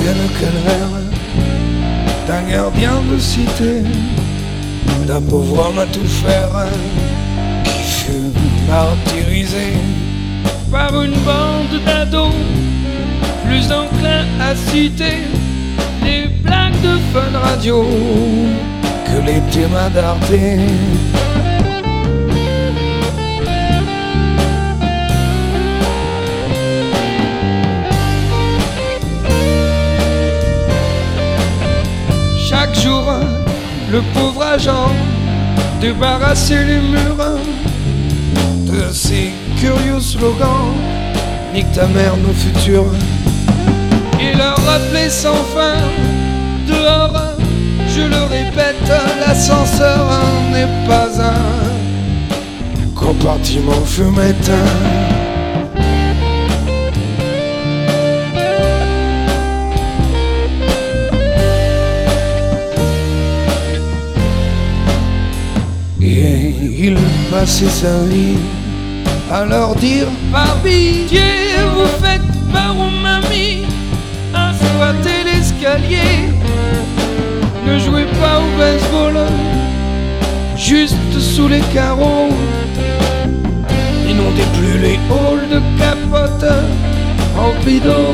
C'est le calvaire d'un gardien de cité, d'un pauvre homme à tout faire, qui fut martyrisé par une bande d'ados, plus enclin à citer les blagues de Fun Radio que les thémas d'Arte. Chaque jour, le pauvre agent débarrassait les murs de ces curieux slogans. Nique ta mère, nos futurs. Et leur rappelait sans fin, dehors, je le répète, l'ascenseur n'est pas un compartiment fumette. Et il passait sa vie à leur dire: par pitié, vous faites peur aux mamies à squatter l'escalier. Ne jouez pas au baseball juste sous les carreaux. Inondez plus les halls de capote remplis d'eau.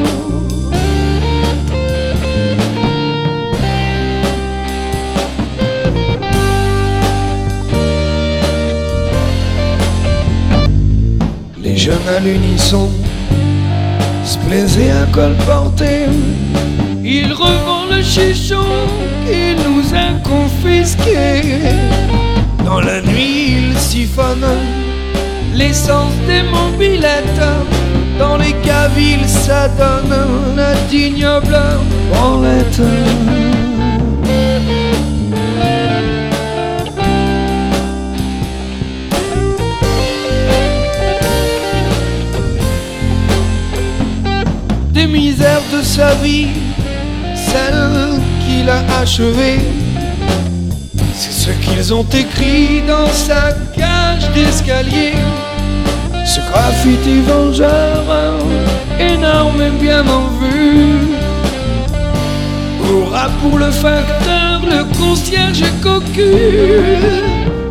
Les jeunes à l'unisson se plaisaient à colporter. Ils revendent le chichon qui nous a confisqués. Dans la nuit, ils siphonnent l'essence des mobilettes. Dans les caves, ils s'adonnent la d'ignoble branlette. Des misères de sa vie, celle qu'il a achevée, c'est ce qu'ils ont écrit dans sa cage d'escalier. Ce graffiti vengeur, énorme et bien en vue, aura pour le facteur le concierge cocu.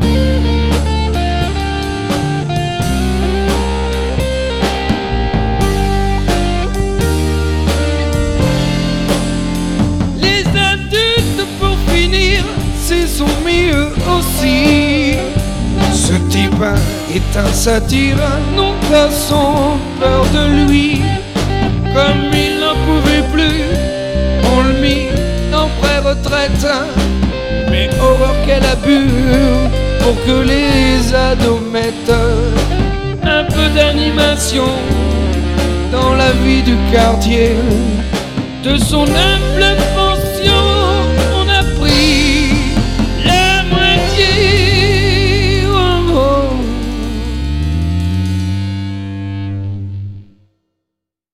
Soumis eux aussi. Ce type est un satire, nos gosses ont peur de lui. Comme il n'en pouvait plus, on le mit en pré-retraite. Mais horreur qu'elle a bu pour que les ados mettent un peu d'animation dans la vie du quartier. De son humble